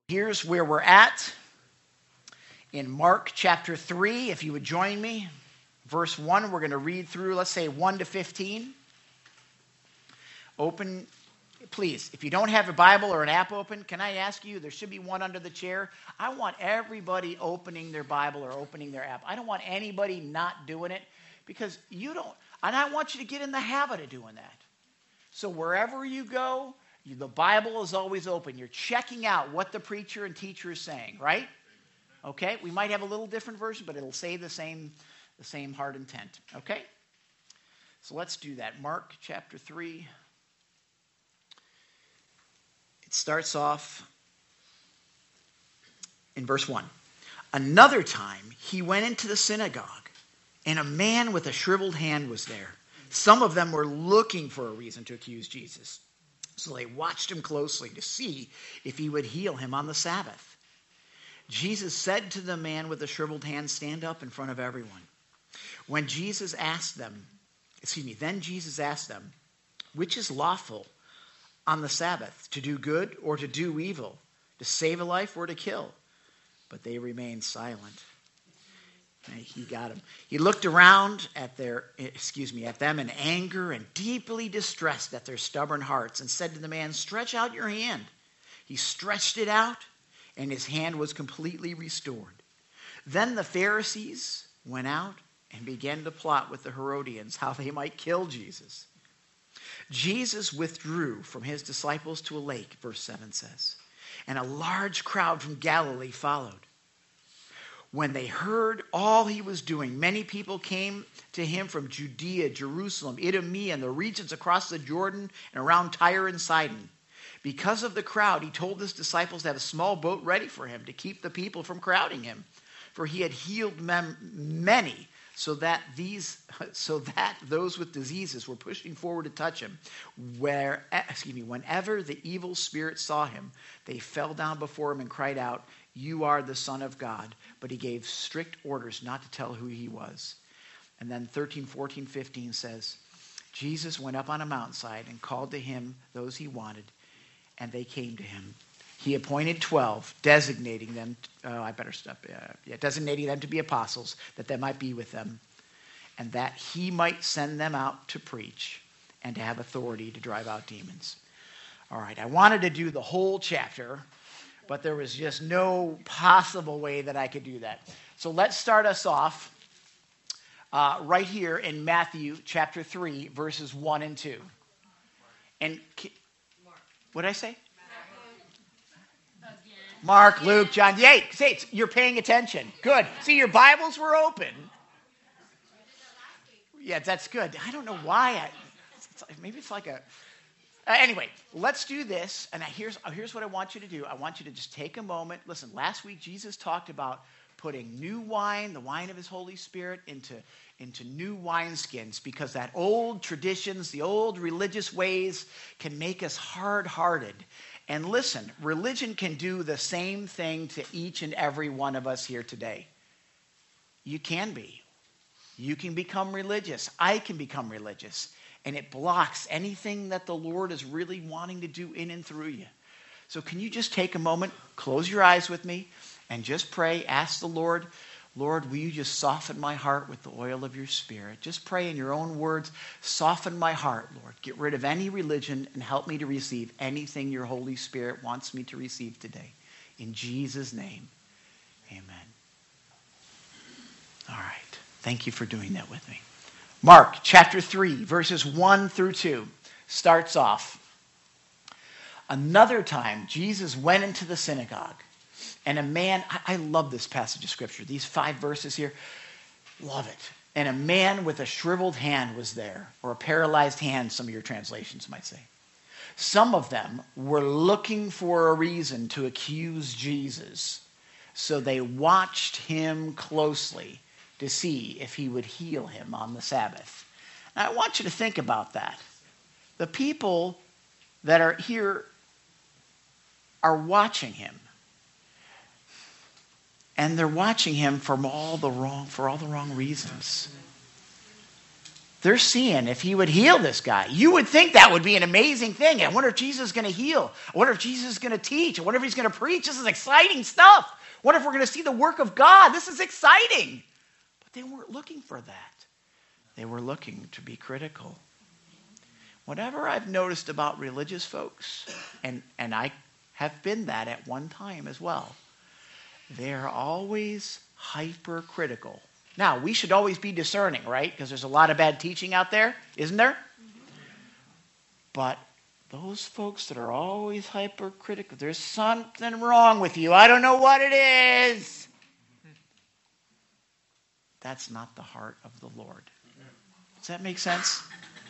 Here's where we're at in Mark chapter 3. If you would join me, verse 1, we're going to read through, let's say 1 to 15. Open, please. If you don't have a Bible or an app open, can I ask you, there should be one under the chair. I want everybody opening their Bible or opening their app. I don't want anybody not doing it because you don't, and I want you to get in the habit of doing that. So wherever you go, the Bible is always open. You're checking out what the preacher and teacher is saying, right? Okay? We might have a little different version, but it'll say the same heart intent. Okay? So let's do that. Mark chapter 3. It starts off in verse 1. Another time he went into the synagogue, and a man with a shriveled hand was there. Some of them were looking for a reason to accuse Jesus. So they watched him closely to see if he would heal him on the Sabbath. Jesus said to the man with the shriveled hand, "Stand up in front of everyone." Then Jesus asked them, "Which is lawful on the Sabbath, to do good or to do evil, to save a life or to kill?" But they remained silent. He got him. He looked around at them in anger and deeply distressed at their stubborn hearts and said to the man, "Stretch out your hand." He stretched it out, and his hand was completely restored. Then the Pharisees went out and began to plot with the Herodians how they might kill Jesus. Jesus withdrew from his disciples to a lake, verse 7 says, and a large crowd from Galilee followed. When they heard all he was doing, many people came to him from Judea, Jerusalem, Idumea, and the regions across the Jordan and around Tyre and Sidon. Because of the crowd, he told his disciples to have a small boat ready for him to keep the people from crowding him. For he had healed many, so that those with diseases were pushing forward to touch him. Whenever the evil spirits saw him, they fell down before him and cried out, "You are the Son of God." But he gave strict orders not to tell who he was. And then 13, 14, 15 says, Jesus went up on a mountainside and called to him those he wanted, and they came to him. He appointed 12, designating them to be apostles, that they might be with them, and that he might send them out to preach and to have authority to drive out demons. All right, I wanted to do the whole chapter, but there was just no possible way that I could do that. So let's start us off right here in Matthew chapter 3, verses 1 and 2. And what did I say? Mark, Luke, John. Yay! Say, you're paying attention. Good. See, your Bibles were open. Yeah, that's good. I don't know why. Maybe it's like a... Anyway, let's do this. And here's what I want you to do. I want you to just take a moment. Listen, last week Jesus talked about putting new wine, the wine of his Holy Spirit, into new wineskins, because that old traditions, the old religious ways can make us hard-hearted. And listen, religion can do the same thing to each and every one of us here today. You can be. You can become religious. I can become religious. And it blocks anything that the Lord is really wanting to do in and through you. So can you just take a moment, close your eyes with me, and just pray. Ask the Lord, "Lord, will you just soften my heart with the oil of your Spirit?" Just pray in your own words, "Soften my heart, Lord. Get rid of any religion and help me to receive anything your Holy Spirit wants me to receive today. In Jesus' name, amen." All right. Thank you for doing that with me. Mark chapter 3, verses 1 through 2 starts off. Another time, Jesus went into the synagogue, and a man, I love this passage of Scripture, these 5 verses here, love it. And a man with a shriveled hand was there, or a paralyzed hand, some of your translations might say. Some of them were looking for a reason to accuse Jesus, so they watched him closely to see if he would heal him on the Sabbath. Now, I want you to think about that. The people that are here are watching him. And they're watching him for all the wrong reasons. they're seeing if he would heal this guy. You would think that would be an amazing thing. I wonder if Jesus is going to heal. I wonder if Jesus is going to teach. I wonder if he's going to preach. This is exciting stuff. I wonder if we're going to see the work of God. This is exciting. But they weren't looking for that. They were looking to be critical. Whatever I've noticed about religious folks, and I have been that at one time as well, they're always hypercritical. Now, we should always be discerning, right? Because there's a lot of bad teaching out there, isn't there? Mm-hmm. But those folks that are always hypercritical, there's something wrong with you. I don't know what it is. That's not the heart of the Lord. Does that make sense?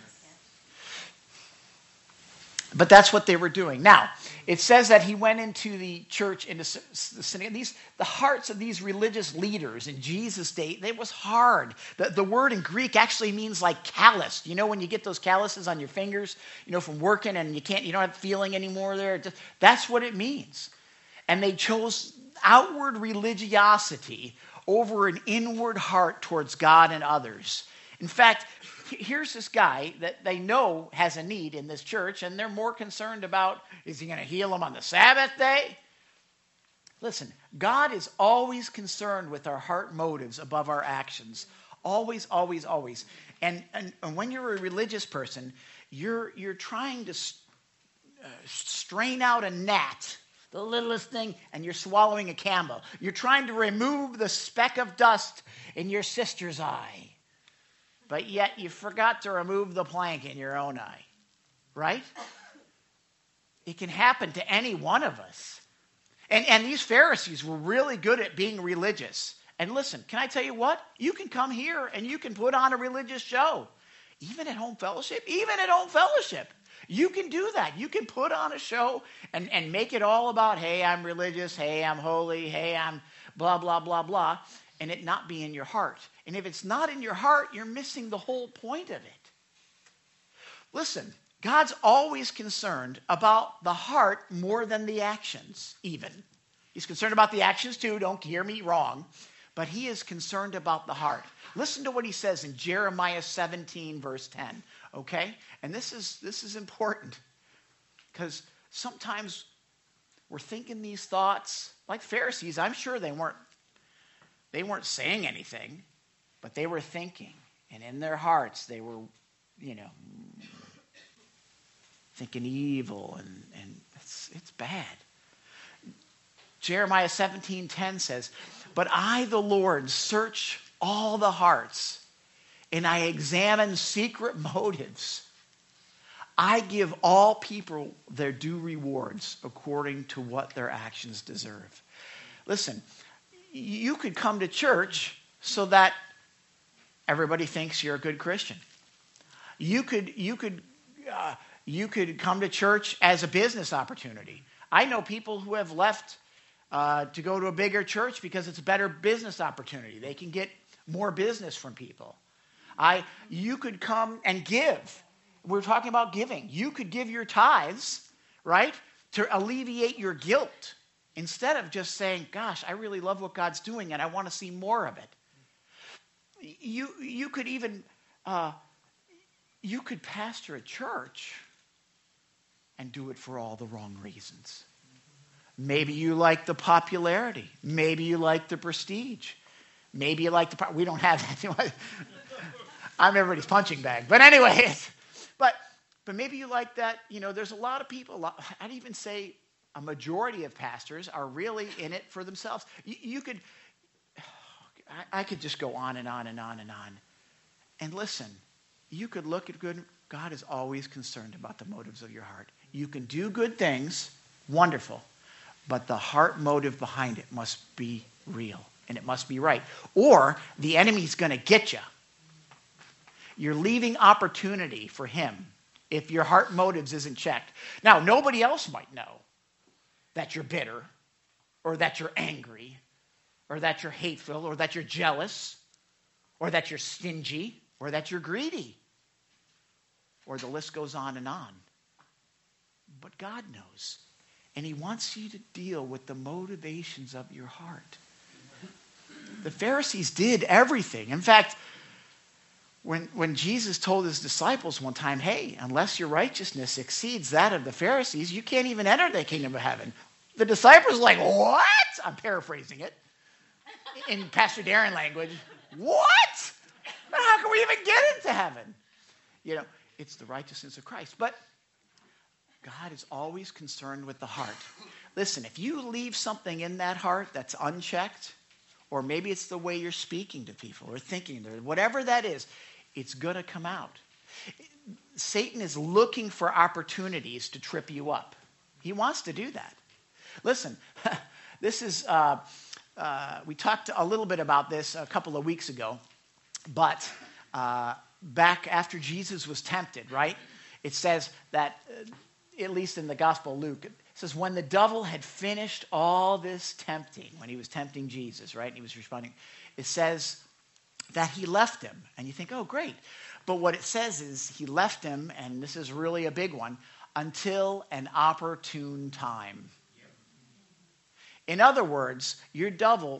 But that's what they were doing. Now, it says that he went into the church, into the synagogue. The hearts of these religious leaders in Jesus' day, it was hard. The word in Greek actually means like calloused. You know when you get those calluses on your fingers, from working and you don't have feeling anymore there? That's what it means. And they chose outward religiosity over an inward heart towards God and others. In fact, here's this guy that they know has a need in this church, and they're more concerned about, is he going to heal him on the Sabbath day? Listen, God is always concerned with our heart motives above our actions. Always, always, always. And when you're a religious person, you're trying to strain out a gnat, the littlest thing, and you're swallowing a camel. You're trying to remove the speck of dust in your sister's eye. But yet you forgot to remove the plank in your own eye, right? It can happen to any one of us. And these Pharisees were really good at being religious. And listen, can I tell you what? You can come here and you can put on a religious show. Even at Home Fellowship. You can do that. You can put on a show and make it all about, hey, I'm religious, hey, I'm holy, hey, I'm blah, blah, blah, blah, and it not be in your heart. And if it's not in your heart, you're missing the whole point of it. Listen, God's always concerned about the heart more than the actions, even. He's concerned about the actions too, don't hear me wrong, but he is concerned about the heart. Listen to what he says in Jeremiah 17, verse 10, okay? And this is important because sometimes we're thinking these thoughts, like Pharisees. I'm sure they weren't saying anything, but they were thinking. And in their hearts, they were, thinking evil, and it's bad. Jeremiah 17:10 says, "But I, the Lord, search all the hearts, and I examine secret motives. I give all people their due rewards according to what their actions deserve." Listen, you could come to church so that everybody thinks you're a good Christian. You could come to church as a business opportunity. I know people who have left to go to a bigger church because it's a better business opportunity. They can get more business from people. You could come and give. We're talking about giving. You could give your tithes, right, to alleviate your guilt instead of just saying, gosh, I really love what God's doing and I want to see more of it. You could even, you could pastor a church and do it for all the wrong reasons. Maybe you like the popularity. Maybe you like the prestige. Maybe you like we don't have that. I'm everybody's punching bag. But anyway, but maybe you like that. There's a lot of people, I'd even say a majority of pastors are really in it for themselves. You could, I could just go on and on and on and on. And listen, you could look at good. God is always concerned about the motives of your heart. You can do good things, wonderful, but the heart motive behind it must be real and it must be right. Or the enemy's going to get you. You're leaving opportunity for him if your heart motives isn't checked. Now, nobody else might know that you're bitter or that you're angry or that you're hateful or that you're jealous or that you're stingy or that you're greedy. Or the list goes on and on. But God knows. And he wants you to deal with the motivations of your heart. The Pharisees did everything. In fact, when Jesus told his disciples one time, hey, unless your righteousness exceeds that of the Pharisees, you can't even enter the kingdom of heaven. The disciples were like, what? I'm paraphrasing it in Pastor Darren language. What? How can we even get into heaven? It's the righteousness of Christ. But God is always concerned with the heart. Listen, if you leave something in that heart that's unchecked, or maybe it's the way you're speaking to people or thinking, or whatever that is, it's going to come out. Satan is looking for opportunities to trip you up. He wants to do that. Listen, this is, we talked a little bit about this a couple of weeks ago, but back after Jesus was tempted, right? It says that, at least in the Gospel of Luke, it says when the devil had finished all this tempting, when he was tempting Jesus, right, and he was responding, it says that he left him. And you think, oh, great. But what it says is he left him, and this is really a big one, until an opportune time. In other words, the devil,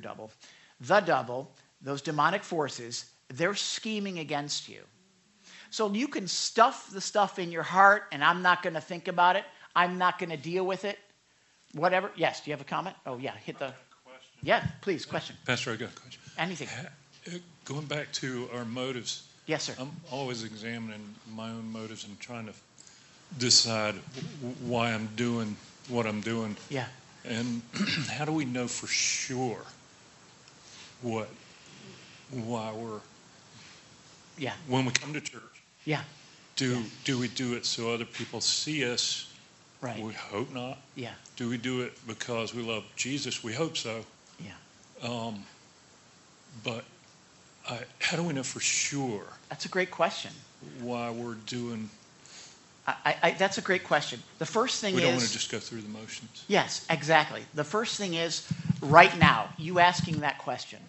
those demonic forces, they're scheming against you. So you can stuff the stuff in your heart, and I'm not going to think about it. I'm not going to deal with it. Whatever. Yes, do you have a comment? Oh, yeah, hit the... Question. Yeah, please, question. Pastor, I got a question. Anything. Going back to our motives. Yes, sir. I'm always examining my own motives and trying to decide why I'm doing what I'm doing. Yeah. And how do we know for sure why we're... Yeah. When we come to church. Yeah. Do we do it so other people see us? Right. We hope not. Yeah. Do we do it because we love Jesus? We hope so. Yeah. But how do we know for sure? That's a great question. Why we're doing... That's a great question. The first thing is... We don't want to just go through the motions. Yes, exactly. The first thing is, right now, you asking that question.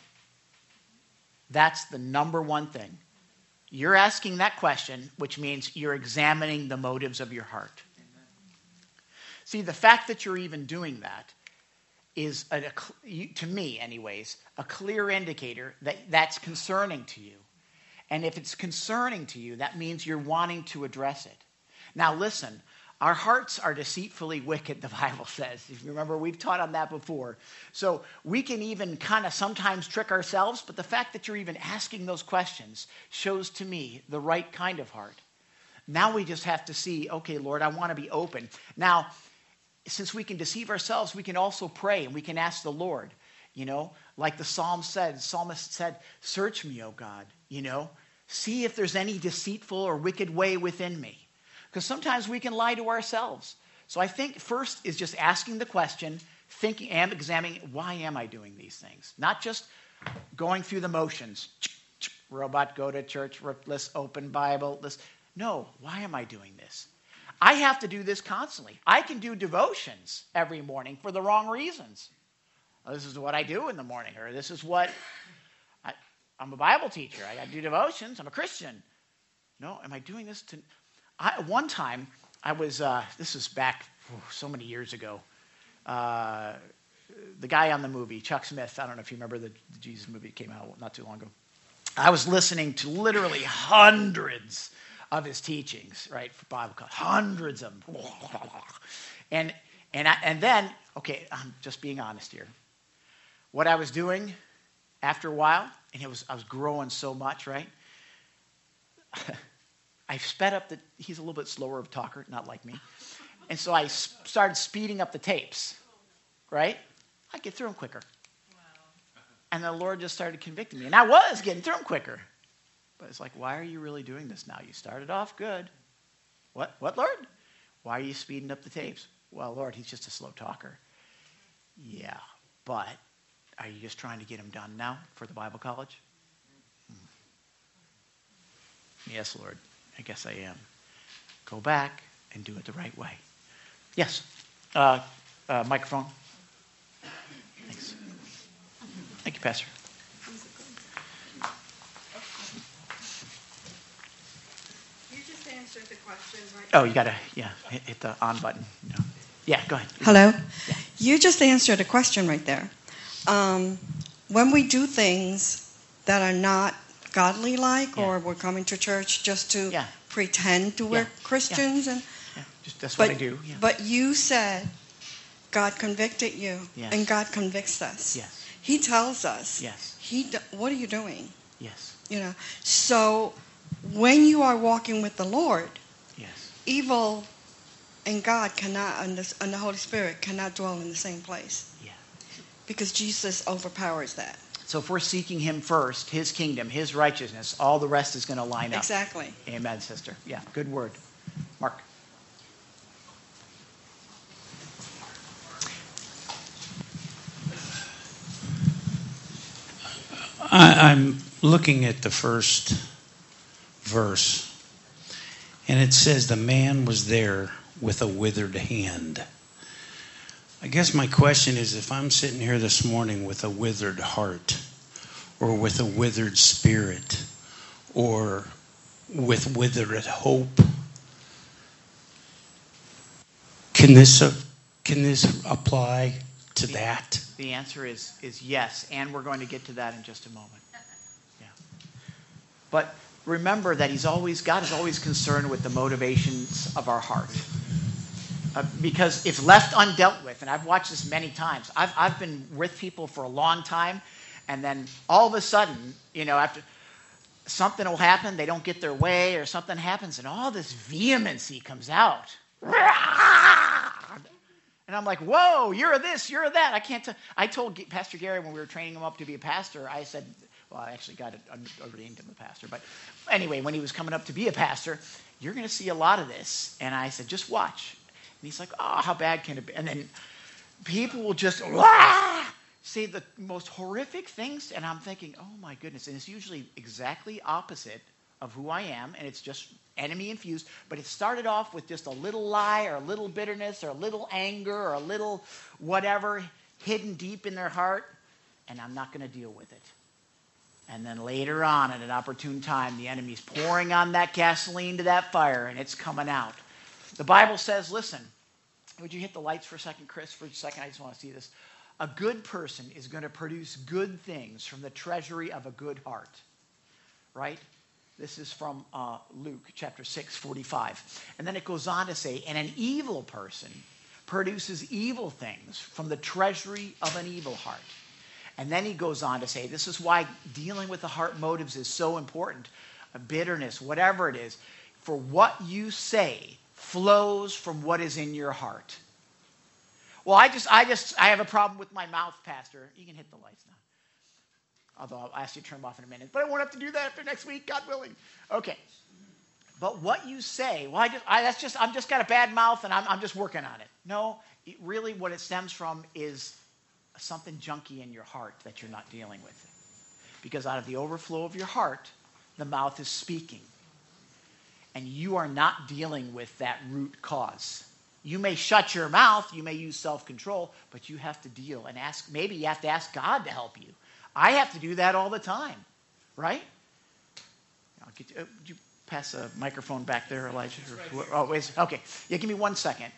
That's the number one thing. You're asking that question, which means you're examining the motives of your heart. Amen. See, the fact that you're even doing that is, to me anyways, a clear indicator that that's concerning to you. And if it's concerning to you, that means you're wanting to address it. Now listen, our hearts are deceitfully wicked, the Bible says. If you remember, we've taught on that before. So we can even kind of sometimes trick ourselves, but the fact that you're even asking those questions shows to me the right kind of heart. Now we just have to see, okay, Lord, I want to be open. Now, since we can deceive ourselves, we can also pray and we can ask the Lord, like the psalmist said, search me, O God, see if there's any deceitful or wicked way within me. Because sometimes we can lie to ourselves. So I think first is just asking the question, thinking and examining, why am I doing these things? Not just going through the motions. Robot, go to church, let's open Bible. No, why am I doing this? I have to do this constantly. I can do devotions every morning for the wrong reasons. This is what I do in the morning, or this is what, I'm a Bible teacher. I got to do devotions. I'm a Christian. No, am I doing this to... One time, I was, this was back so many years ago, the guy on the movie, Chuck Smith, I don't know if you remember the Jesus movie that came out not too long ago. I was listening to literally hundreds of his teachings, right, for Bible college, hundreds of them. And then, okay, I'm just being honest here. What I was doing after a while, and I was growing so much, right? I sped up he's a little bit slower of a talker, not like me. And so I started speeding up the tapes, right? I'd get through them quicker. Wow. And the Lord just started convicting me. And I was getting through them quicker. But it's like, why are you really doing this now? You started off good. What, Lord? Why are you speeding up the tapes? Well, Lord, he's just a slow talker. Yeah, but are you just trying to get him done now for the Bible college? Yes, Lord. I guess I am. Go back and do it the right way. Yes. Microphone. Thanks. Thank you, Pastor. You just answered the question right now. Oh, you got to, hit the on button. No. Yeah, go ahead. Hello? Yeah. You just answered a question right there. When we do things that are not godly like, Yeah. or we're coming to church just to Yeah. pretend to we're Yeah. Christians. And Yeah, that's what I do. Yeah. But you said God convicted you, Yes. and God convicts us. Yes. He tells us. Yes. What are you doing? Yes. So when you are walking with the Lord, Yes. evil and God cannot, and the Holy Spirit cannot dwell in the same place. Yeah. Because Jesus overpowers that. So if we're seeking him first, his kingdom, his righteousness, all the rest is going to line up. Exactly. Amen, sister. Yeah, good word. Mark. I'm looking at the first verse, and it says the man was there with a withered hand. I guess my question is, if I'm sitting here this morning with a withered heart, or with a withered spirit, or with withered hope, can this apply to that? The answer is yes, and we're going to get to that in just a moment. Yeah. But remember that God is always concerned with the motivations of our heart. Because if left undealt with, and I've watched this many times, I've been with people for a long time, and then all of a sudden, after something will happen, they don't get their way, or something happens, and all this vehemency comes out. And I'm like, whoa, you're a this, you're a that. I can't tell. I told Pastor Gary when we were training him up to be a pastor, I said, well, I actually got ordained him a pastor. But anyway, when he was coming up to be a pastor, you're going to see a lot of this. And I said, just watch. And he's like, oh, how bad can it be? And then people will just say the most horrific things. And I'm thinking, oh, my goodness. And it's usually exactly opposite of who I am. And it's just enemy infused. But it started off with just a little lie or a little bitterness or a little anger or a little whatever hidden deep in their heart. And I'm not going to deal with it. And then later on, at an opportune time, the enemy's pouring on that gasoline to that fire, and it's coming out. The Bible says, listen, would you hit the lights for a second, Chris, for a second? I just want to see this. A good person is going to produce good things from the treasury of a good heart. Right? This is from Luke chapter 6:45. And then it goes on to say, and an evil person produces evil things from the treasury of an evil heart. And then he goes on to say, this is why dealing with the heart motives is so important. Bitterness, whatever it is, for what you say flows from what is in your heart. Well, I have a problem with my mouth, Pastor. You can hit the lights now. Although I'll ask you to turn them off in a minute. But I won't have to do that after next week, God willing. Okay. But what you say, well, I'm just got a bad mouth and I'm just working on it. No, really what it stems from is something junky in your heart that you're not dealing with. Because out of the overflow of your heart, the mouth is speaking. And you are not dealing with that root cause. You may shut your mouth, you may use self-control, but you have to deal and ask. Maybe you have to ask God to help you. I have to do that all the time, right? Would you pass a microphone back there, Elijah? Oh, wait. Okay. Yeah, give me 1 second.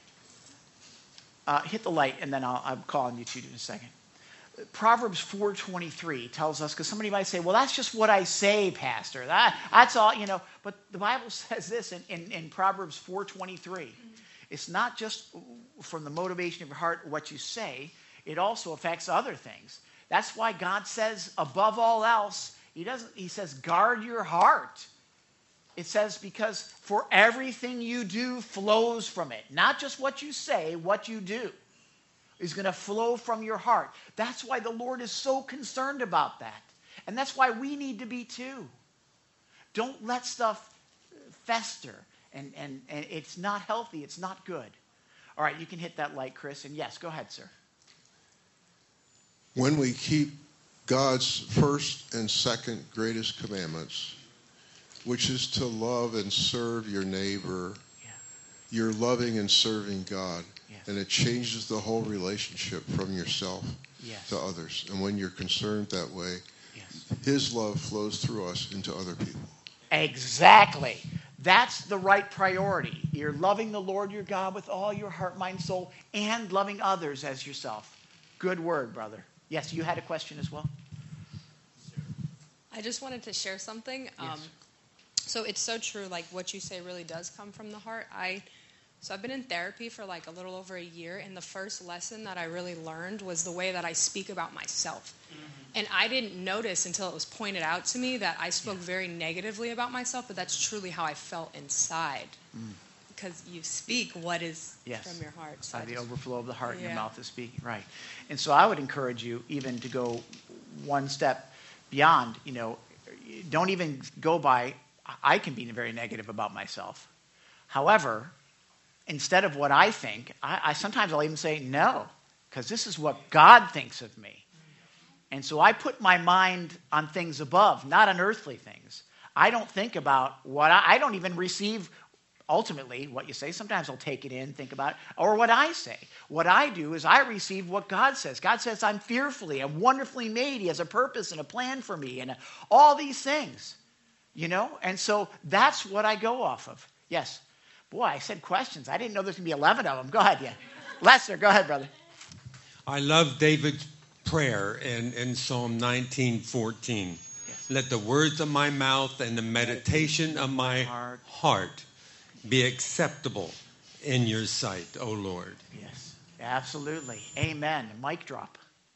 Hit the light, and then I'm calling you two in a second. Proverbs 4:23 tells us, because somebody might say, well, that's just what I say, Pastor. That's all, But the Bible says this in Proverbs 4:23. It's not just from the motivation of your heart what you say. It also affects other things. That's why God says, above all else, He says, guard your heart. It says, because for everything you do flows from it. Not just what you say, what you do is going to flow from your heart. That's why the Lord is so concerned about that. And that's why we need to be too. Don't let stuff fester. And it's not healthy. It's not good. All right, you can hit that light, Chris. And yes, go ahead, sir. When we keep God's first and second greatest commandments, which is to love and serve your neighbor, you're loving and serving God. Yes. And it changes the whole relationship from yourself to others. And when you're concerned that way, His love flows through us into other people. Exactly. That's the right priority. You're loving the Lord your God with all your heart, mind, soul, and loving others as yourself. Good word, brother. Yes, you had a question as well? I just wanted to share something. Yes. So it's so true, like what you say really does come from the heart. So I've been in therapy for like a little over a year, and the first lesson that I really learned was the way that I speak about myself. Mm-hmm. And I didn't notice until it was pointed out to me that I spoke very negatively about myself, but that's truly how I felt inside. Because you speak what is from your heart. So The overflow of the heart in your Yeah. mouth is speaking. Right. And so I would encourage you even to go one step beyond, don't even go by, I can be very negative about myself. However, instead of what I think, I sometimes I'll even say no, because this is what God thinks of me. And so I put my mind on things above, not on earthly things. I don't think about what I don't even receive ultimately what you say. Sometimes I'll take it in, think about it, or what I say. What I do is I receive what God says. God says I'm fearfully and wonderfully made. He has a purpose and a plan for me and all these things, And so that's what I go off of. Yes. Boy, I said questions. I didn't know there's going to be 11 of them. Go ahead, yeah. Lester, go ahead, brother. I love David's prayer in Psalm 19:14. Yes. Let the words of my mouth and the meditation of my heart be acceptable in your sight, O Lord. Yes, absolutely. Amen. Mic drop.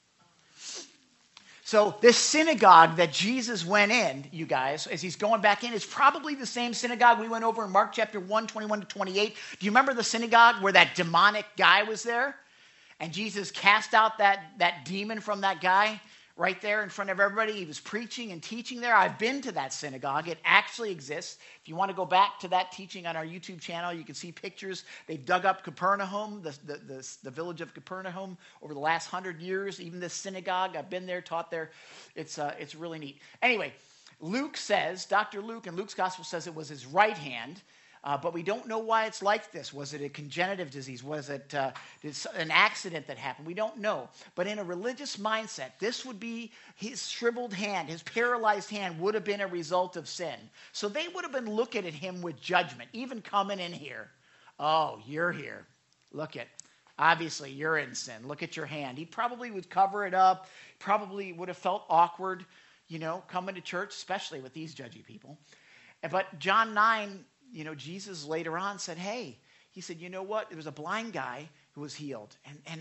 So this synagogue that Jesus went in, you guys, as he's going back in, is probably the same synagogue we went over in Mark chapter 1, 21 to 28. Do you remember the synagogue where that demonic guy was there? And Jesus cast out that demon from that guy right there in front of everybody. He was preaching and teaching there. I've been to that synagogue. It actually exists. If you want to go back to that teaching on our YouTube channel, you can see pictures. They've dug up Capernaum, the village of Capernaum, over the last 100 years. Even this synagogue, I've been there, taught there. It's really neat. Anyway, Luke says, Dr. Luke in Luke's gospel says it was his right hand. But we don't know why it's like this. Was it a congenitive disease? Was it an accident that happened? We don't know. But in a religious mindset, this would be his shriveled hand, his paralyzed hand would have been a result of sin. So they would have been looking at him with judgment, even coming in here. Oh, you're here. Look at, obviously you're in sin. Look at your hand. He probably would cover it up, probably would have felt awkward, coming to church, especially with these judgy people. But John 9, Jesus later on said, hey, he said, you know what? There was a blind guy who was healed.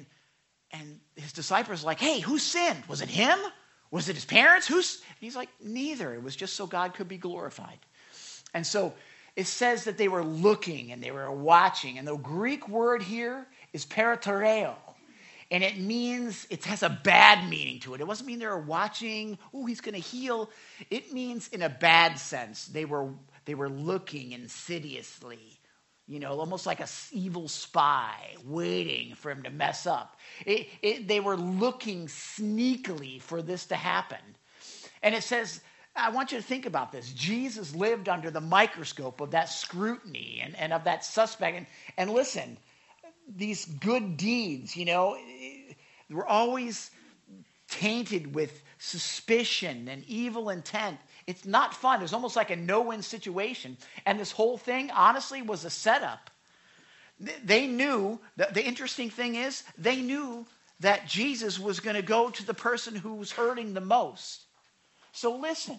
And his disciples were like, hey, who sinned? Was it him? Was it his parents? He's like, neither. It was just so God could be glorified. And so it says that they were looking and they were watching. And the Greek word here is paratereo. And it has a bad meaning to it. It doesn't mean they were watching, oh, he's going to heal. It means in a bad sense. They were looking insidiously, almost like an evil spy waiting for him to mess up. They were looking sneakily for this to happen. And it says, I want you to think about this. Jesus lived under the microscope of that scrutiny and of that suspect. And listen, these good deeds, were always tainted with suspicion and evil intent. It's not fun. It's almost like a no-win situation. And this whole thing, honestly, was a setup. They knew, the interesting thing is, they knew that Jesus was going to go to the person who was hurting the most. So listen,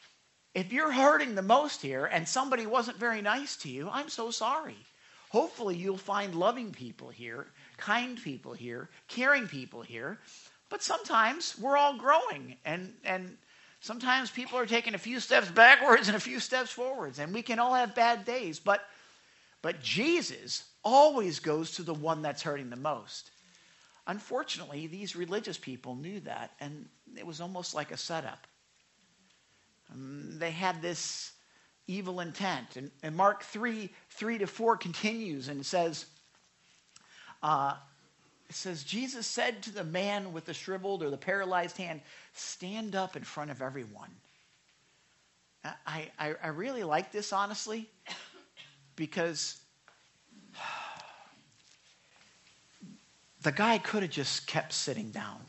if you're hurting the most here and somebody wasn't very nice to you, I'm so sorry. Hopefully you'll find loving people here, kind people here, caring people here. But sometimes we're all growing and sometimes people are taking a few steps backwards and a few steps forwards, and we can all have bad days. But Jesus always goes to the one that's hurting the most. Unfortunately, these religious people knew that, and it was almost like a setup. They had this evil intent. And Mark 3:3-4 continues and says, Jesus said to the man with the shriveled or the paralyzed hand, stand up in front of everyone. I really like this, honestly, because the guy could have just kept sitting down.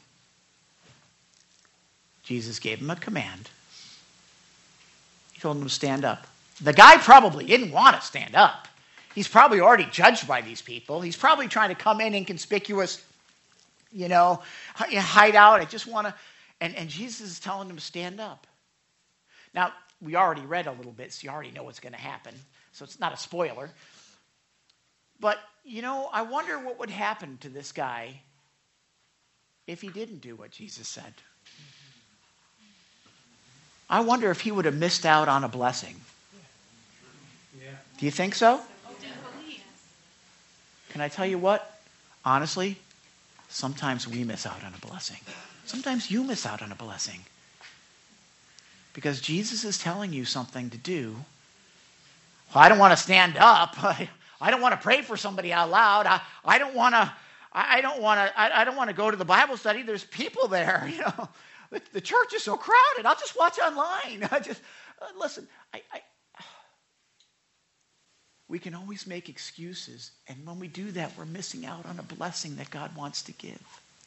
Jesus gave him a command. He told him to stand up. The guy probably didn't want to stand up. He's probably already judged by these people. He's probably trying to come in inconspicuous, hide out. I just want to. And Jesus is telling him to stand up. Now, we already read a little bit, so you already know what's going to happen. So it's not a spoiler. But, I wonder what would happen to this guy if he didn't do what Jesus said. I wonder if he would have missed out on a blessing. Do you think so? Can I tell you what? Honestly, sometimes we miss out on a blessing. Sometimes you miss out on a blessing. Because Jesus is telling you something to do. Well, I don't want to stand up. I don't want to pray for somebody out loud. I don't want to go to the Bible study. There's people there. The church is so crowded. I'll just watch online. Listen. We can always make excuses, and when we do that, we're missing out on a blessing that God wants to give.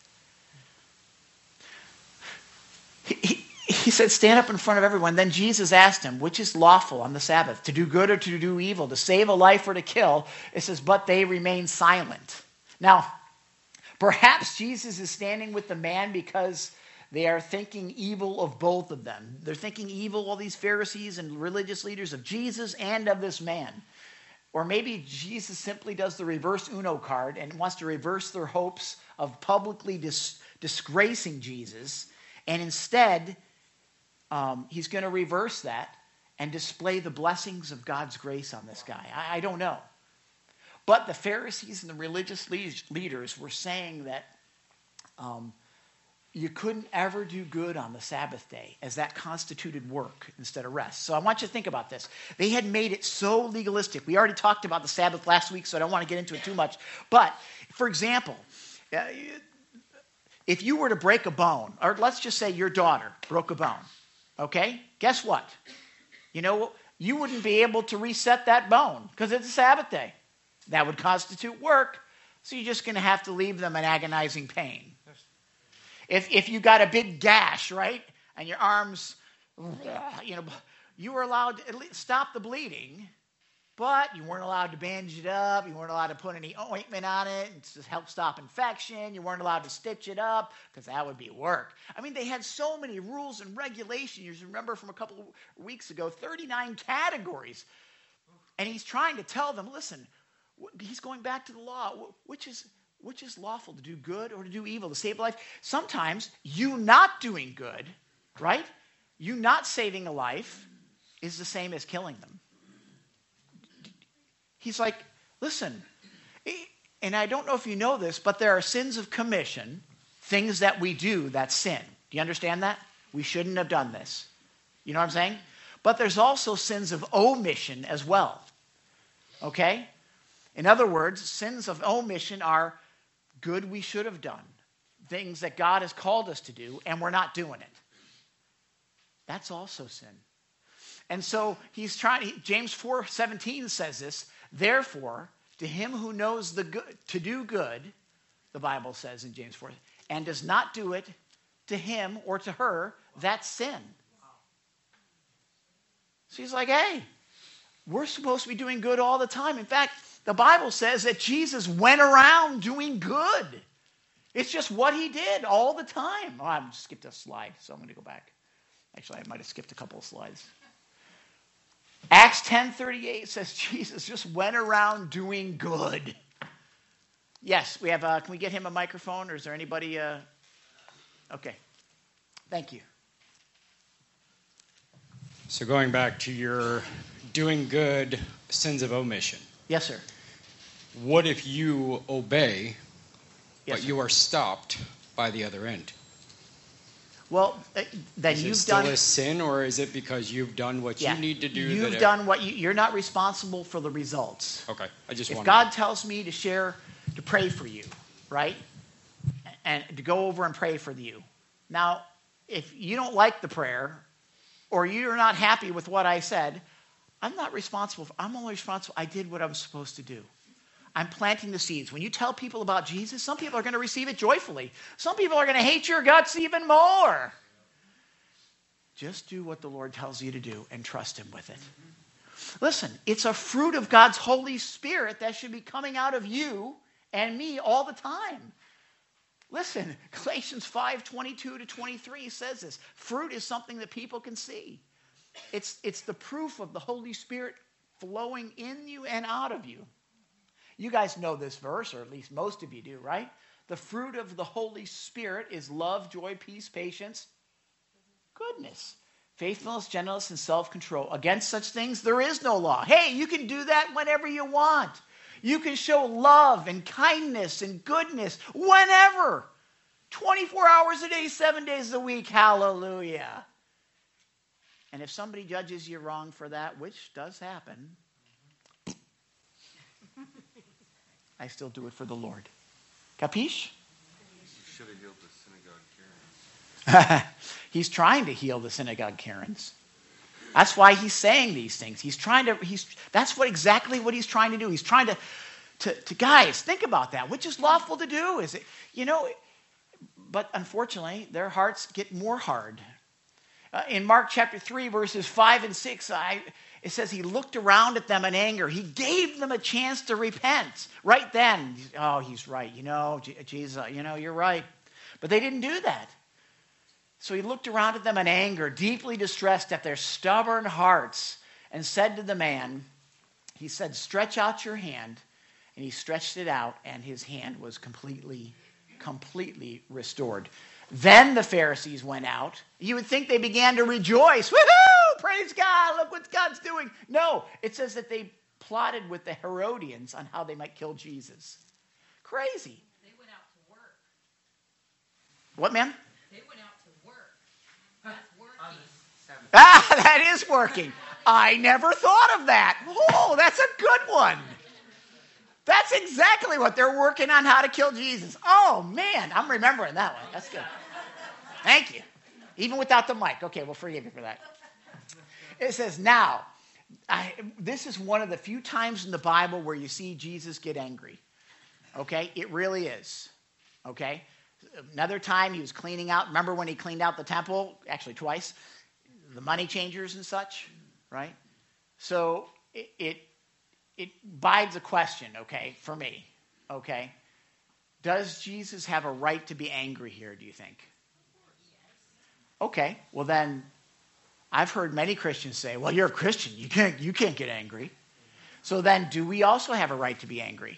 He said, stand up in front of everyone. Then Jesus asked him, which is lawful on the Sabbath, to do good or to do evil, to save a life or to kill? It says, but they remained silent. Now, perhaps Jesus is standing with the man because they are thinking evil of both of them. They're thinking evil, all these Pharisees and religious leaders, of Jesus and of this man. Or maybe Jesus simply does the reverse Uno card and wants to reverse their hopes of publicly disgracing Jesus. And instead, he's going to reverse that and display the blessings of God's grace on this guy. I don't know. But the Pharisees and the religious leaders were saying that you couldn't ever do good on the Sabbath day, as that constituted work instead of rest. So I want you to think about this. They had made it so legalistic. We already talked about the Sabbath last week, so I don't want to get into it too much. But, for example, if you were to break a bone, or let's just say your daughter broke a bone, okay? Guess what? You wouldn't be able to reset that bone because it's a Sabbath day. That would constitute work, so you're just going to have to leave them in agonizing pain. If you got a big gash, right, and your arms, you were allowed to at least stop the bleeding, but you weren't allowed to bandage it up. You weren't allowed to put any ointment on it to help stop infection. You weren't allowed to stitch it up because that would be work. I mean, they had so many rules and regulations. You remember from a couple of weeks ago, 39 categories. And he's trying to tell them, listen, he's going back to the law, which is lawful, to do good or to do evil, to save a life. Sometimes you not doing good, right? You not saving a life is the same as killing them. He's like, listen, and I don't know if you know this, but there are sins of commission, things that we do that's sin. Do you understand that? We shouldn't have done this. You know what I'm saying? But there's also sins of omission as well. Okay? In other words, sins of omission are good we should have done, things that God has called us to do, and we're not doing it. That's also sin. And so James 4:17 says this, therefore, to him who knows the good, to do good, the Bible says in James 4, and does not do it, to him or to her, that's sin. So he's like, hey, we're supposed to be doing good all the time. In fact, the Bible says that Jesus went around doing good. It's just what he did all the time. Oh, I skipped a slide, so I'm going to go back. Actually, I might have skipped a couple of slides. Acts 10:38 says Jesus just went around doing good. Yes, we have. Can we get him a microphone, or is there anybody? Okay, thank you. So going back to your doing good, sins of omission. Yes, sir. What if you obey, Yes, but sir. you are stopped by the other end? Well, then Is it you've still done a sin, or is it because you've done what you need to do? You've done what you're not responsible for the results. Okay, I just If wanted. God tells me to pray for you, right, and to go over and pray for you. Now, if you don't like the prayer, or you're not happy with what I said, I'm not responsible. I'm only responsible. I did what I'm supposed to do. I'm planting the seeds. When you tell people about Jesus, some people are going to receive it joyfully. Some people are going to hate your guts even more. Just do what the Lord tells you to do and trust him with it. Listen, it's a fruit of God's Holy Spirit that should be coming out of you and me all the time. Listen, Galatians 5:22-23 says this. Fruit is something that people can see. It's the proof of the Holy Spirit flowing in you and out of you. You guys know this verse, or at least most of you do, right? The fruit of the Holy Spirit is love, joy, peace, patience, goodness, faithfulness, gentleness, and self-control. Against such things, there is no law. Hey, you can do that whenever you want. You can show love and kindness and goodness whenever. 24 hours a day, 7 days a week. Hallelujah. And if somebody judges you wrong for that, which does happen, I still do it for the Lord. Capiche? You should have healed the synagogue Karens. He's trying to heal the synagogue Karens. That's why he's saying these things. That's exactly what he's trying to do. He's trying to guys, think about that. Which is lawful to do? Is it, but unfortunately, their hearts get more hard. In Mark chapter 3, verses 5 and 6, it says he looked around at them in anger. He gave them a chance to repent. Right then, oh, he's right. Jesus, you're right. But they didn't do that. So he looked around at them in anger, deeply distressed at their stubborn hearts, and said to the man, he said, stretch out your hand. And he stretched it out, and his hand was completely restored. Then the Pharisees went out. You would think they began to rejoice. Woohoo! Praise God. Look what God's doing. No, it says that they plotted with the Herodians on how they might kill Jesus. Crazy. They went out to work. What, ma'am? They went out to work. That's working. That is working. I never thought of that. Oh, that's a good one. That's exactly what they're working on, how to kill Jesus. Oh, man, I'm remembering that one. That's good. Thank you. Even without the mic. Okay, we'll forgive you for that. It says, now, this is one of the few times in the Bible where you see Jesus get angry. Okay? It really is. Okay? Another time he was cleaning out. Remember when he cleaned out the temple? Actually, twice. The money changers and such, right? So it bides a question, okay, for me, okay? Does Jesus have a right to be angry here, do you think? Okay, well then, I've heard many Christians say, well, you're a Christian, you can't get angry. So then, do we also have a right to be angry?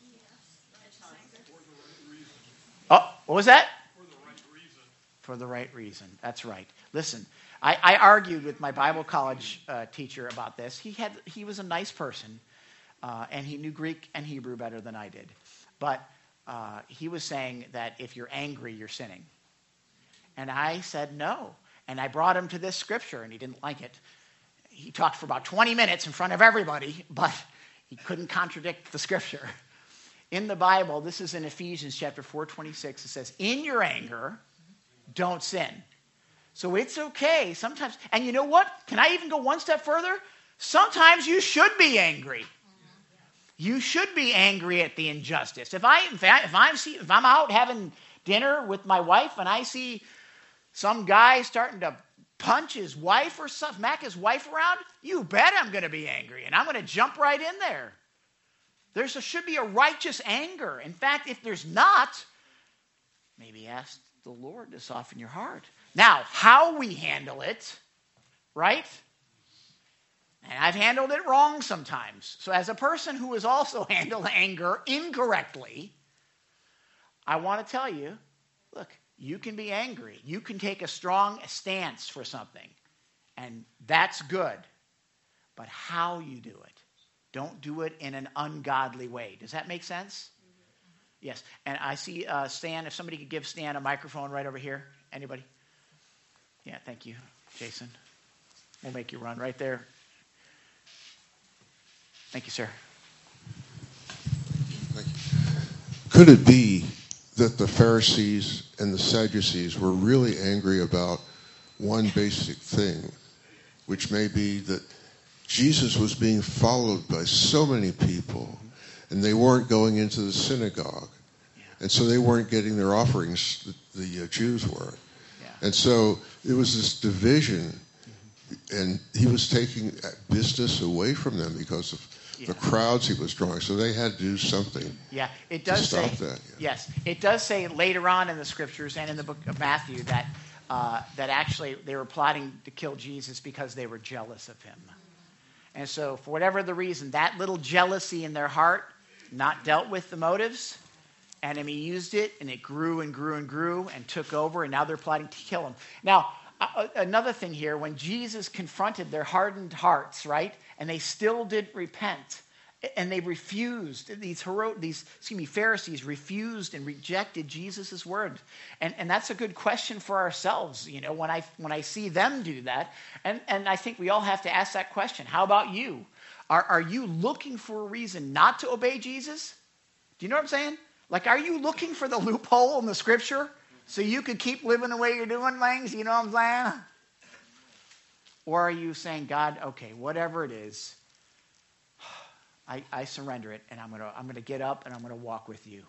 Oh, what was that? For the right reason. For the right reason, that's right. Listen, I argued with my Bible college teacher about this. He was a nice person. And he knew Greek and Hebrew better than I did. But he was saying that if you're angry, you're sinning. And I said no. And I brought him to this scripture, and he didn't like it. He talked for about 20 minutes in front of everybody, but he couldn't contradict the scripture. In the Bible, this is in Ephesians chapter 4:26. It says, in your anger, don't sin. So it's okay sometimes. And you know what? Can I even go one step further? Sometimes you should be angry. You should be angry at the injustice. If I'm out having dinner with my wife and I see some guy starting to punch his wife or smack his wife around, you bet I'm going to be angry, and I'm going to jump right in there. There should be a righteous anger. In fact, if there's not, maybe ask the Lord to soften your heart. Now, how we handle it, right? And I've handled it wrong sometimes. So as a person who has also handled anger incorrectly, I want to tell you, look, you can be angry. You can take a strong stance for something. And that's good. But how you do it, don't do it in an ungodly way. Does that make sense? Yes. And I see Stan, if somebody could give Stan a microphone right over here. Anybody? Yeah, thank you, Jason. We'll make you run right there. Thank you, sir. Thank you. Could it be that the Pharisees and the Sadducees were really angry about one basic thing, which may be that Jesus was being followed by so many people, and they weren't going into the synagogue, and so they weren't getting their offerings, the Jews were. And so it was this division, and he was taking business away from them because of the crowds he was drawing. So they had to do something. Yeah, it does to stop say that. Yes, it does say later on in the scriptures and in the book of Matthew that that actually they were plotting to kill Jesus because they were jealous of him. And so for whatever the reason, that little jealousy in their heart, not dealt with the motives, enemy used it, and it grew and grew and grew and took over, and now they're plotting to kill him. Now, another thing here, when Jesus confronted their hardened hearts, right, and they still didn't repent, and they refused, these Pharisees refused and rejected Jesus' word. And that's a good question for ourselves, when I see them do that. And I think we all have to ask that question. How about you? Are you looking for a reason not to obey Jesus? Do you know what I'm saying? Like, are you looking for the loophole in the scripture so you could keep living the way you're doing things? You know what I'm saying? Or are you saying, God, okay, whatever it is, I surrender it, and I'm gonna get up and I'm gonna walk with you.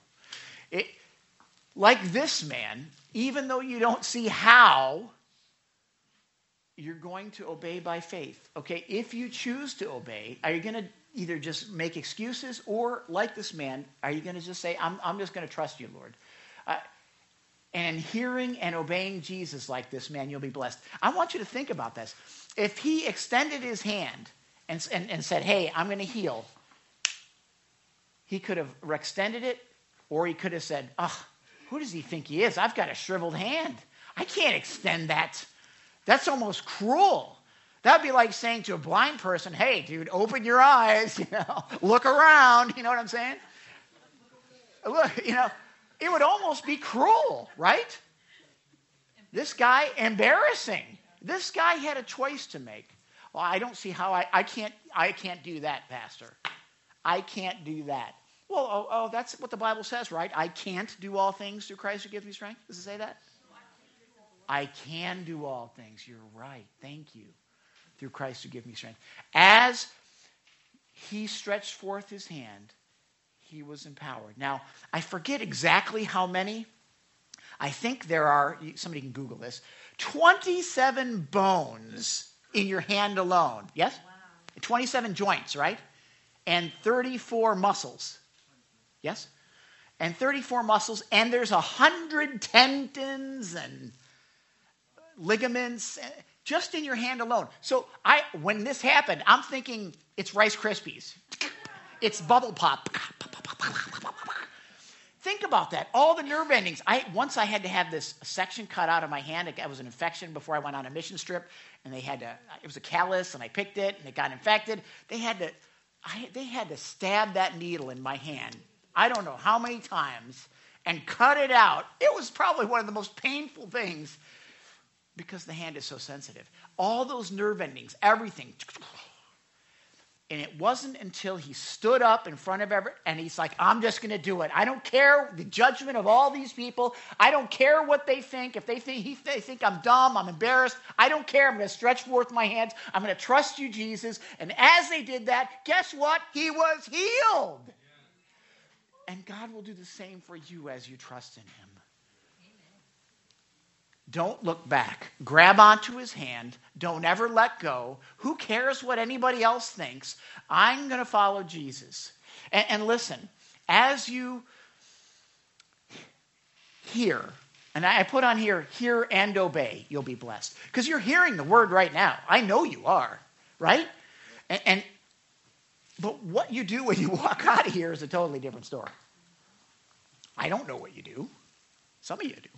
Like this man, even though you don't see how, you're going to obey by faith. Okay, if you choose to obey, are you going to either just make excuses, or like this man, are you going to just say, I'm just going to trust you, Lord? And hearing and obeying Jesus like this man, you'll be blessed. I want you to think about this. If he extended his hand and said, hey, I'm going to heal, he could have extended it, or he could have said, who does he think he is? I've got a shriveled hand. I can't extend that. That's almost cruel. That would be like saying to a blind person, hey, dude, open your eyes, look around, you know what I'm saying? Look, it would almost be cruel, right? This guy, embarrassing. This guy had a choice to make. Well, I don't see how I can't do that, Pastor. I can't do that. Well, that's what the Bible says, right? I can't do all things through Christ who gives me strength. Does it say that? I can do all things. You're right. Thank you. Through Christ who gives me strength. As he stretched forth his hand, he was empowered. Now, I forget exactly how many. I think there are, somebody can Google this, 27 bones in your hand alone. Yes? Wow. 27 joints, right? And 34 muscles. Yes? And 34 muscles, and there's 100 tendons and ligaments just in your hand alone. So when this happened, I'm thinking it's Rice Krispies. It's bubble pop. Think about that. All the nerve endings. Once I had to have this section cut out of my hand. It was an infection before I went on a mission trip, and it was a callus, and I picked it, and it got infected. They had to stab that needle in my hand, I don't know how many times, and cut it out. It was probably one of the most painful things because the hand is so sensitive. All those nerve endings, everything. And it wasn't until he stood up in front of everyone, and he's like, I'm just going to do it. I don't care the judgment of all these people. I don't care what they think. If they think I'm dumb, I'm embarrassed, I don't care. I'm going to stretch forth my hands. I'm going to trust you, Jesus. And as they did that, guess what? He was healed. And God will do the same for you as you trust in him. Don't look back. Grab onto his hand. Don't ever let go. Who cares what anybody else thinks? I'm going to follow Jesus. And listen, as you hear, and I put on here, hear and obey, you'll be blessed. Because you're hearing the word right now. I know you are, right? But what you do when you walk out of here is a totally different story. I don't know what you do. Some of you do.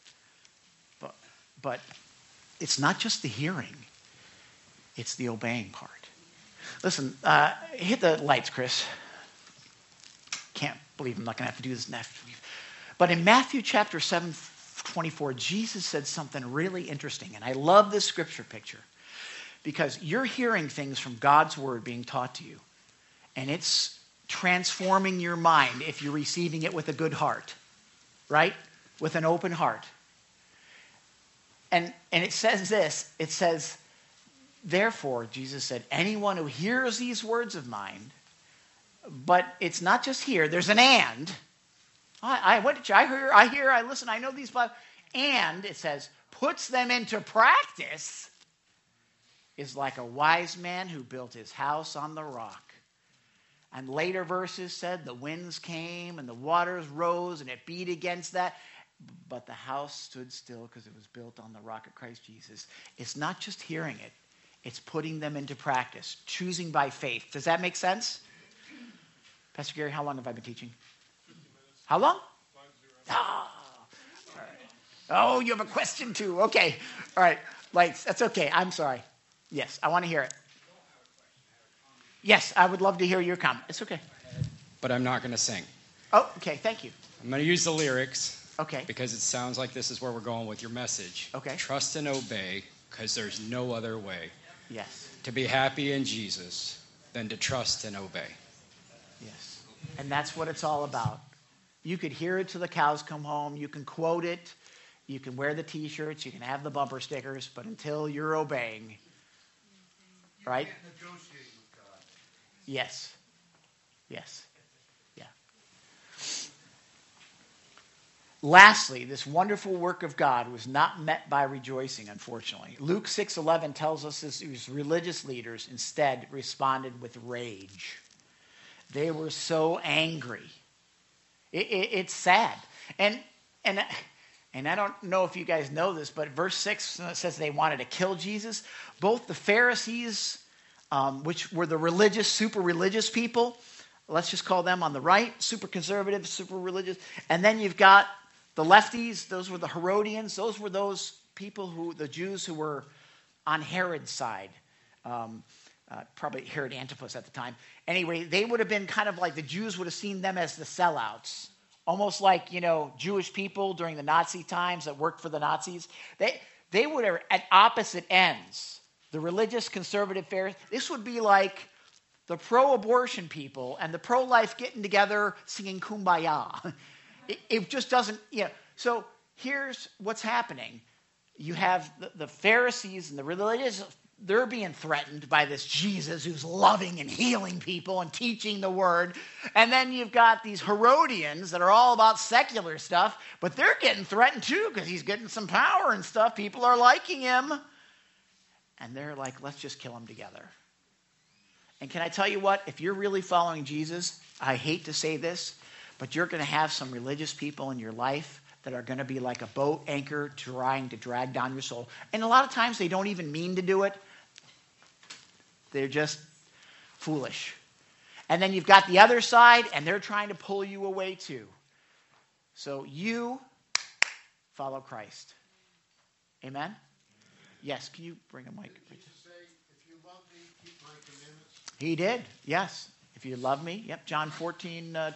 But it's not just the hearing. It's the obeying part. Listen, hit the lights, Chris. Can't believe I'm not going to have to do this next week. But in Matthew chapter 7:24, Jesus said something really interesting. And I love this scripture picture. Because you're hearing things from God's word being taught to you. And it's transforming your mind if you're receiving it with a good heart. Right? With an open heart. And it says this. It says, therefore, Jesus said, anyone who hears these words of mine, but it's not just here. There's an and. I hear, I listen, I know these. And it says, puts them into practice, is like a wise man who built his house on the rock. And later verses said the winds came and the waters rose and it beat against that. but the house stood still because it was built on the rock of Christ Jesus. It's not just hearing it. It's putting them into practice, choosing by faith. Does that make sense? Pastor Gary, how long have I been teaching? How long? 50. Oh, all right. Oh, you have a question too. Okay. All right. Lights. That's okay. I'm sorry. Yes, I want to hear it. Yes, I would love to hear your comment. It's okay. But I'm not going to sing. Oh, okay. Thank you. I'm going to use the lyrics. Okay. Because it sounds like this is where we're going with your message. Okay. Trust and obey, because there's no other way. Yes. To be happy in Jesus than to trust and obey. Yes. And that's what it's all about. You could hear it till the cows come home. You can quote it. You can wear the T-shirts. You can have the bumper stickers. But until you're obeying, right? You can't negotiate with God. Yes. Yes. Yeah. Lastly, this wonderful work of God was not met by rejoicing, unfortunately. Luke 6:11 tells us these religious leaders instead responded with rage. They were so angry. It's sad. And I don't know if you guys know this, but verse 6 says they wanted to kill Jesus. Both the Pharisees, which were the religious, super religious people, let's just call them on the right, super conservative, super religious. And then you've got the lefties, those were the Herodians. Those were those people the Jews who were on Herod's side. Probably Herod Antipas at the time. Anyway, they would have been kind of like, the Jews would have seen them as the sellouts. Almost like, Jewish people during the Nazi times that worked for the Nazis. They would have at opposite ends. The religious conservative Pharisees. This would be like the pro-abortion people and the pro-life getting together singing Kumbaya. It just doesn't, So here's what's happening. You have the Pharisees and the religious, they're being threatened by this Jesus who's loving and healing people and teaching the word. And then you've got these Herodians that are all about secular stuff, but they're getting threatened too because he's getting some power and stuff. People are liking him. And they're like, let's just kill him together. And can I tell you what? If you're really following Jesus, I hate to say this, but you're going to have some religious people in your life that are going to be like a boat anchor trying to drag down your soul. And a lot of times they don't even mean to do it. They're just foolish. And then you've got the other side, and they're trying to pull you away too. So you follow Christ. Amen? Yes, can you bring a mic? Did Jesus say, if you love me, keep my commandments? He did, yes. If you love me, yep, John 14:21.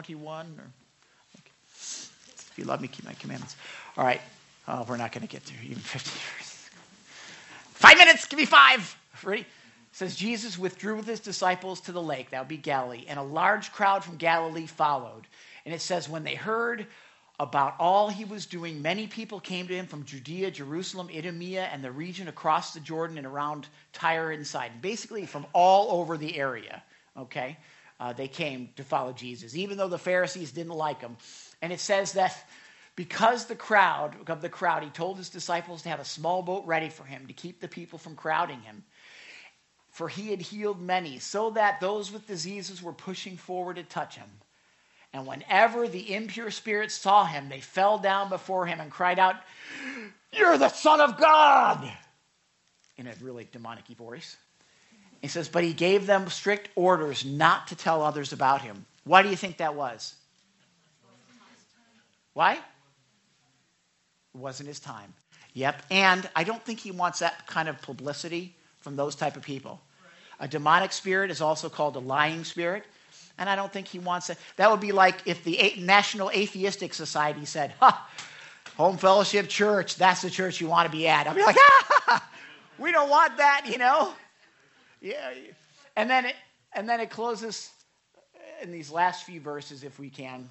If you love me, keep my commandments. All right, we're not going to get to even 50 years. 5 minutes, give me 5. Ready? It says, Jesus withdrew with his disciples to the lake, that would be Galilee, and a large crowd from Galilee followed. And it says, when they heard about all he was doing, many people came to him from Judea, Jerusalem, Idumea, and the region across the Jordan and around Tyre and Sidon. Basically from all over the area, okay? They came to follow Jesus, even though the Pharisees didn't like him. And it says that because of the crowd, he told his disciples to have a small boat ready for him to keep the people from crowding him. For he had healed many, so that those with diseases were pushing forward to touch him. And whenever the impure spirits saw him, they fell down before him and cried out, "You're the Son of God!" in a really demonic voice. He says, but he gave them strict orders not to tell others about him. Why do you think that was? Why? It wasn't his time. Yep. And I don't think he wants that kind of publicity from those type of people. A demonic spirit is also called a lying spirit. And I don't think he wants it. That would be like if the National Atheistic Society said, Home Fellowship Church, that's the church you want to be at. I'd be like, we don't want that, Yeah. And then it closes in these last few verses, if we can.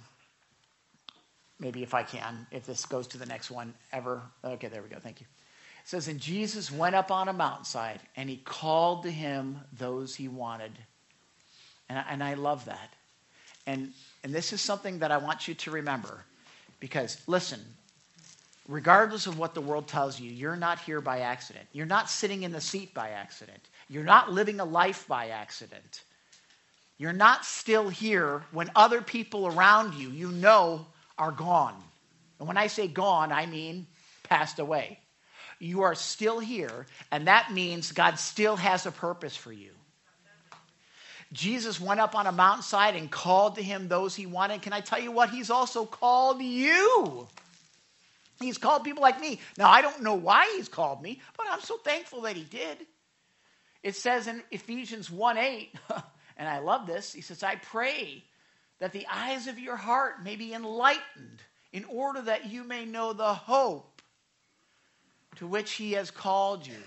Maybe if I can, if this goes to the next one ever. Okay, there we go. Thank you. It says, and Jesus went up on a mountainside, and he called to him those he wanted. And I love that. And this is something that I want you to remember. Because, listen, regardless of what the world tells you, you're not here by accident. You're not sitting in the seat by accident. You're not living a life by accident. You're not still here when other people around you, are gone. And when I say gone, I mean passed away. You are still here, and that means God still has a purpose for you. Jesus went up on a mountainside and called to him those he wanted. Can I tell you what? He's also called you. He's called people like me. Now, I don't know why he's called me, but I'm so thankful that he did. It says in Ephesians 1:8, and I love this, he says, I pray that the eyes of your heart may be enlightened in order that you may know the hope to which he has called you.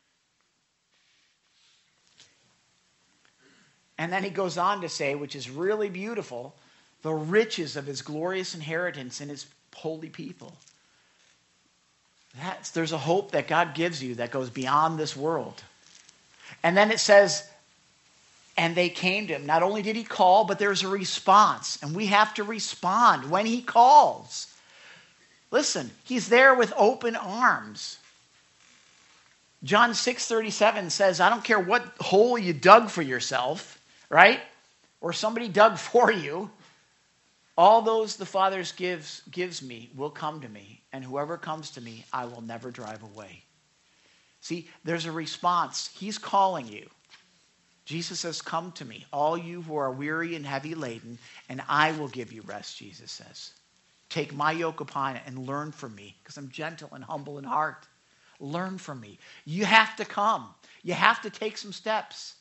And then he goes on to say, which is really beautiful, the riches of his glorious inheritance in his holy people. There's a hope that God gives you that goes beyond this world. And then it says, and they came to him. Not only did he call, but there's a response. And we have to respond when he calls. Listen, he's there with open arms. John 6:37 says, I don't care what hole you dug for yourself, right? Or somebody dug for you. All those the Father gives me will come to me. And whoever comes to me, I will never drive away. See, there's a response. He's calling you. Jesus says, come to me, all you who are weary and heavy laden, and I will give you rest, Jesus says. Take my yoke upon it and learn from me, because I'm gentle and humble in heart. Learn from me. You have to come. You have to take some steps.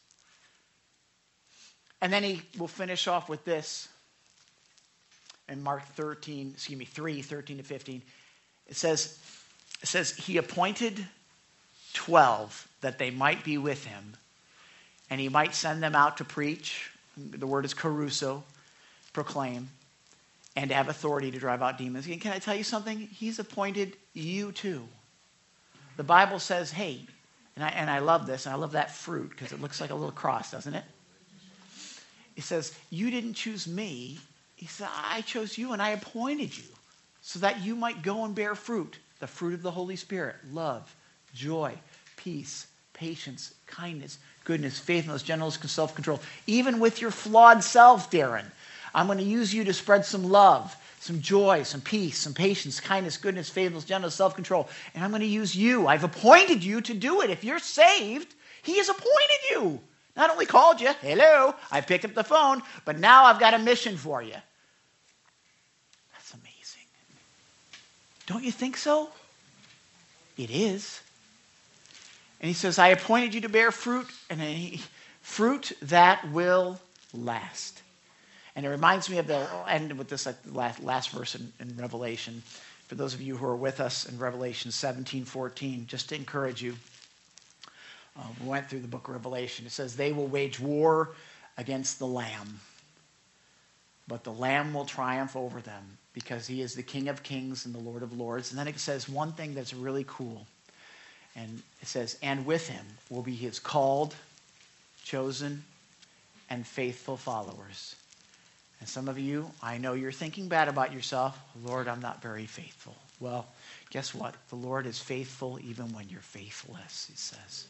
And then he will finish off with this. In Mark 3:13-15. It says, he appointed 12 that they might be with him, and he might send them out to preach. The word is caruso, proclaim, and to have authority to drive out demons. And can I tell you something? He's appointed you too. The Bible says, hey, and I love this, and I love that fruit because it looks like a little cross, doesn't it? It says, you didn't choose me. He said, I chose you and I appointed you so that you might go and bear fruit, the fruit of the Holy Spirit, love, joy, peace, patience, kindness, goodness, faithfulness, gentleness, self-control. Even with your flawed self, Darren, I'm going to use you to spread some love, some joy, some peace, some patience, kindness, goodness, faithfulness, gentleness, self-control. And I'm going to use you. I've appointed you to do it. If you're saved, he has appointed you. Not only called you, hello, I picked up the phone, but now I've got a mission for you. That's amazing. Don't you think so? It is. And he says, I appointed you to bear fruit, and fruit that will last. And it reminds me of I'll end with this last verse in Revelation. For those of you who are with us in Revelation 17:14, just to encourage you. We went through the book of Revelation. It says, they will wage war against the Lamb, but the Lamb will triumph over them because he is the King of Kings and the Lord of Lords. And then it says one thing that's really cool. And it says, and with him will be his called, chosen, and faithful followers. And some of you, I know you're thinking bad about yourself. Lord, I'm not very faithful. Well, guess what? The Lord is faithful even when you're faithless, he says.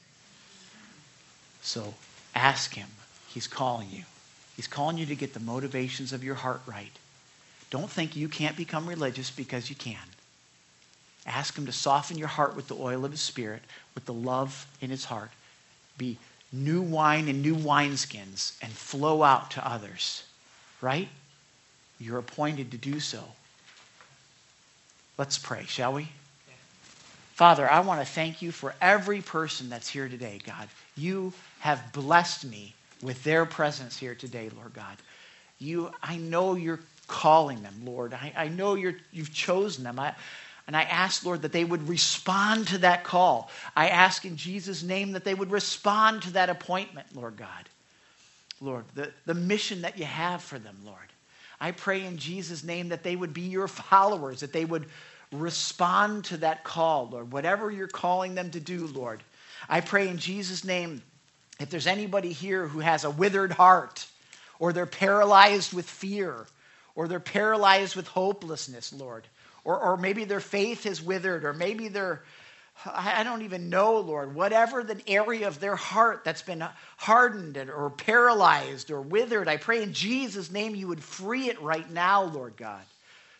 So ask him. He's calling you. He's calling you to get the motivations of your heart right. Don't think you can't become religious because you can. Ask him to soften your heart with the oil of his Spirit, with the love in his heart. Be new wine in new wineskins and flow out to others. Right? You're appointed to do so. Let's pray, shall we? Father, I want to thank you for every person that's here today, God. You have blessed me with their presence here today, Lord God. I know you're calling them, Lord. I know you've chosen them. And I ask, Lord, that they would respond to that call. I ask in Jesus' name that they would respond to that appointment, Lord God. Lord, the mission that you have for them, Lord. I pray in Jesus' name that they would be your followers, that they would respond to that call, Lord. Whatever you're calling them to do, Lord. I pray in Jesus' name, if there's anybody here who has a withered heart, or they're paralyzed with fear, or they're paralyzed with hopelessness, Lord, or maybe their faith is withered, or maybe I don't even know, Lord, whatever the area of their heart that's been hardened or paralyzed or withered, I pray in Jesus' name you would free it right now, Lord God.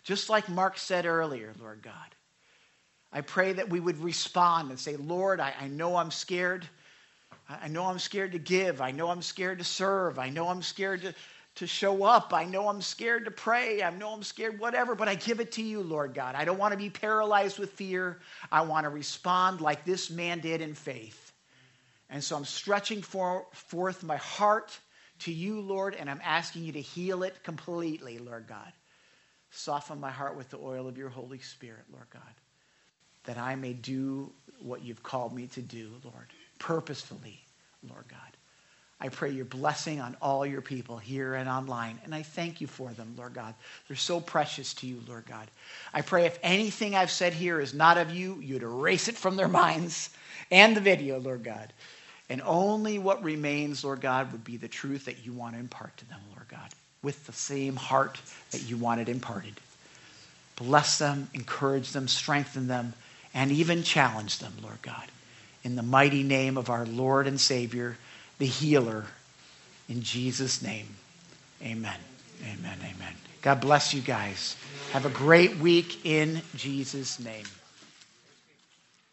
Just like Mark said earlier, Lord God. I pray that we would respond and say, Lord, I know I'm scared. I know I'm scared to give. I know I'm scared to serve. I know I'm scared to show up. I know I'm scared to pray. I know I'm scared, whatever, but I give it to you, Lord God. I don't want to be paralyzed with fear. I want to respond like this man did in faith. And so I'm stretching forth my heart to you, Lord, and I'm asking you to heal it completely, Lord God. Soften my heart with the oil of your Holy Spirit, Lord God, that I may do what you've called me to do, Lord, purposefully, Lord God. I pray your blessing on all your people here and online, and I thank you for them, Lord God. They're so precious to you, Lord God. I pray if anything I've said here is not of you, you'd erase it from their minds and the video, Lord God. And only what remains, Lord God, would be the truth that you want to impart to them, Lord God, with the same heart that you wanted imparted. Bless them, encourage them, strengthen them, and even challenge them, Lord God. In the mighty name of our Lord and Savior, the healer, in Jesus' name, amen. Amen, amen. God bless you guys. Have a great week in Jesus' name.